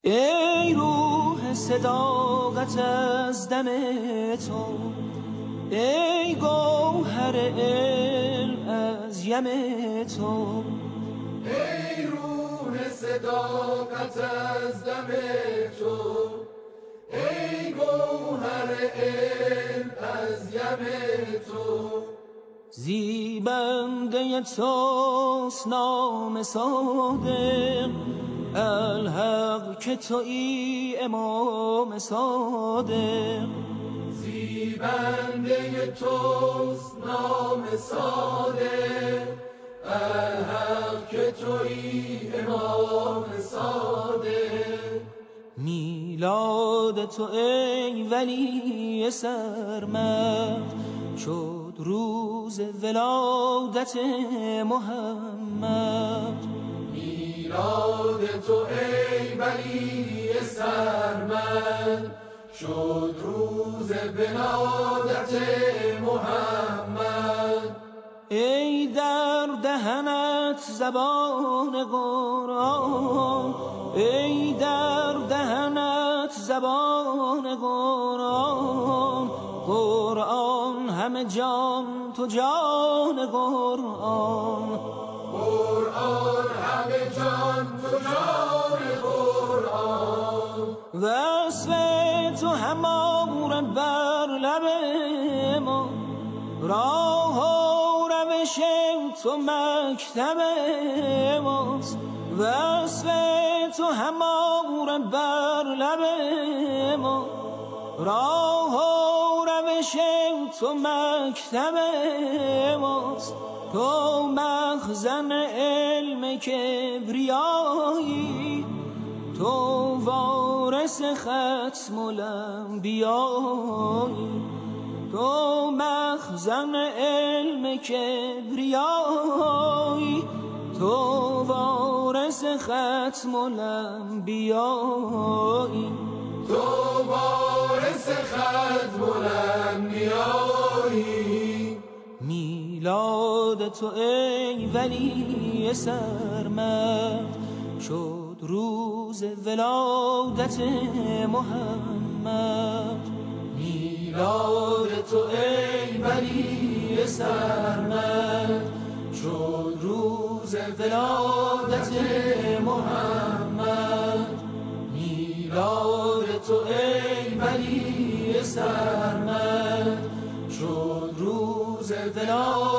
ای روح صداقت از دم تو، ای گوهر علم از یم تو. ای روح صداقت از دم تو، ای گوهر علم از یم تو. زیبنده توست نام صادق، الحق که تویی امام صادق. زیبنده توست نام صادق، الحق که تویی امام صادق. میلاد تو ای ولی سرمد، شد روز ولادت محمد. میلاد تو ای ولی سرمد، شد روز ولادت محمد. ای در دهنت زبان قرآن، ای در دهنت زبان قرآن. قرآن همه جان تو جان قرآن، قرآن همه جان تو جان قرآن. وصف تو هماره بر لب ما، راه و روش تو مکتب ماست. وصف تو هماره بر لب ما، راه و روش تو مکتب ماست. تو مخزن علم کبریایی، تو وارث ختم الانبیایی. تو مخزن علم کبریایی، تو وارث ختم الانبیایی. تو وارث ختم الانبیایی. میلاد تو ای ولی سرمد، شد روز ولادت محمد. میلاد تو ای ولی سرمد، شد روز ولادت محمد. میلاد تو ای ولی سرمد، شد روز ولادت